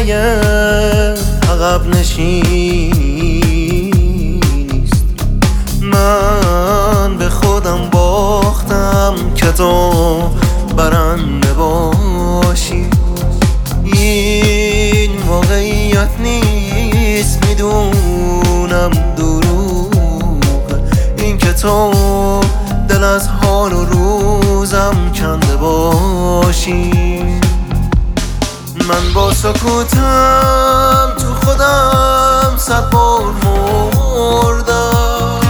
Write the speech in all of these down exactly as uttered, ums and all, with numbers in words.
نتیجه عقب نشینیست. من به خودم باختم که تو برنده باشی. این واقعیت نیست، میدونم دروغ این که تو دل از حال و روزم کنده باشی. من با سکوتم تو خودم صد بار مردم.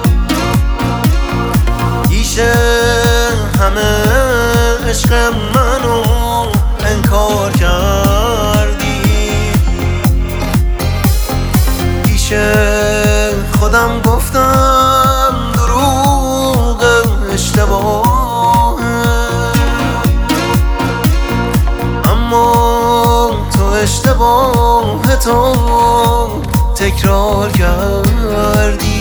دیشه همه عشق منو انکار کردی. دیشه خودم گفتم دروغ اشتباه، اما تو اشتباه تو تکرار کردی.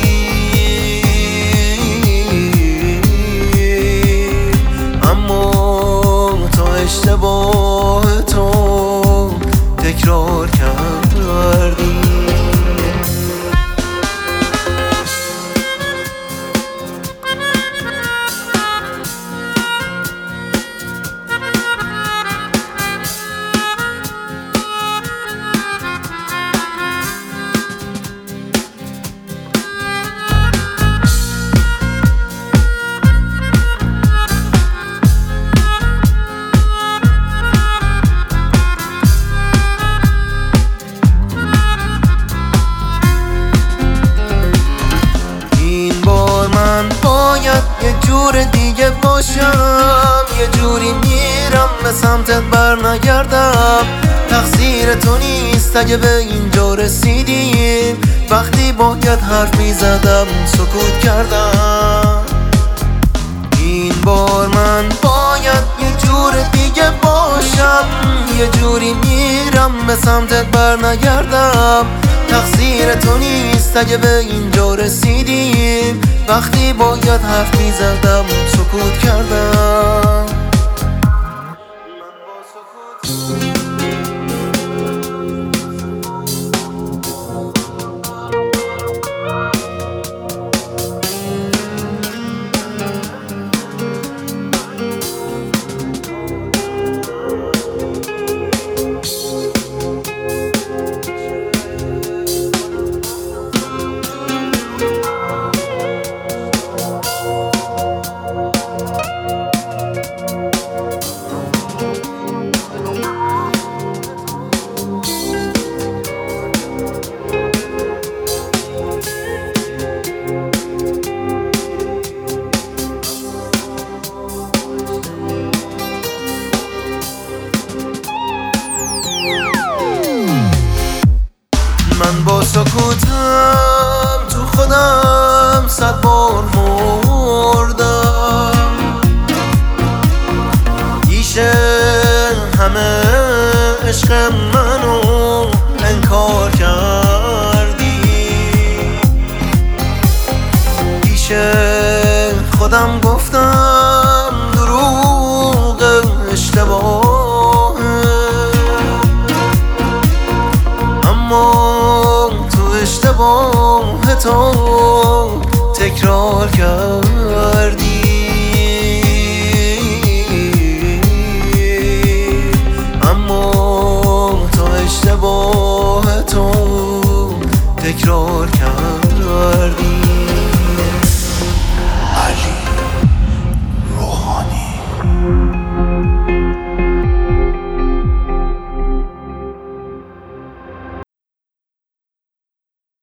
اما تو اشتباه تو تکرار کردی. یه جور دیگه باشم، یه جوری میرم به سمتت بر نگردم. تقصیر تو نیست اگه به اینجا رسیدیم. وقتی باید حرف میزدم سکوت کردم. این بار من باید یه جور دیگه باشم، یه جوری میرم به سمتت بر نگردم. تقصیر تو نیست اگه به اینجا رسیدیم. وقتی باید حرف میزدم سکوت کردم. من با سکوتم تو خودم صد بار مردم. دیشه همه عشق منو انکار کردی. دیشه خودم گفتم دروغ اشتباه، اما اشتباه تو تکرار کرد.